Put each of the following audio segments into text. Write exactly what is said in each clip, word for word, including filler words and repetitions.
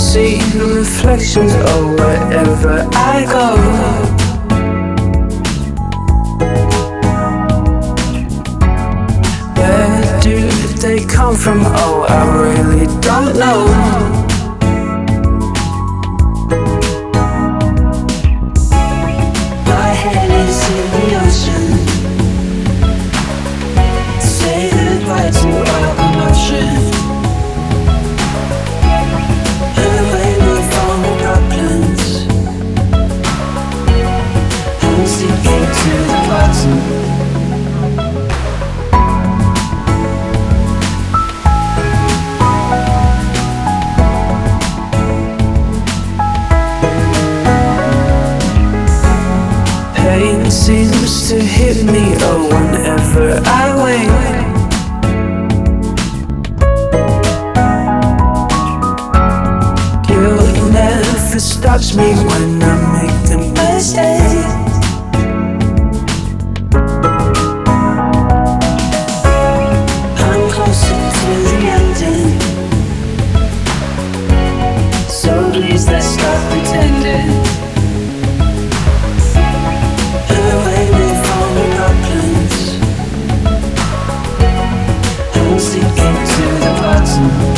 see the reflections, oh, wherever I go. Where do they come from? Oh, I really don't know. My head is in the ocean. Say goodbye to all emotion. Away from the problems. I'm sinking to the bottom. Pain seems to hit me, oh, whenever I wake. Guilt never stops me when I make the mistake. I'm closer to the ending, so please let's stop pretending. Sinking to the bottom.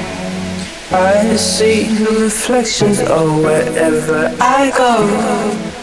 I see the reflections, oh, wherever I go.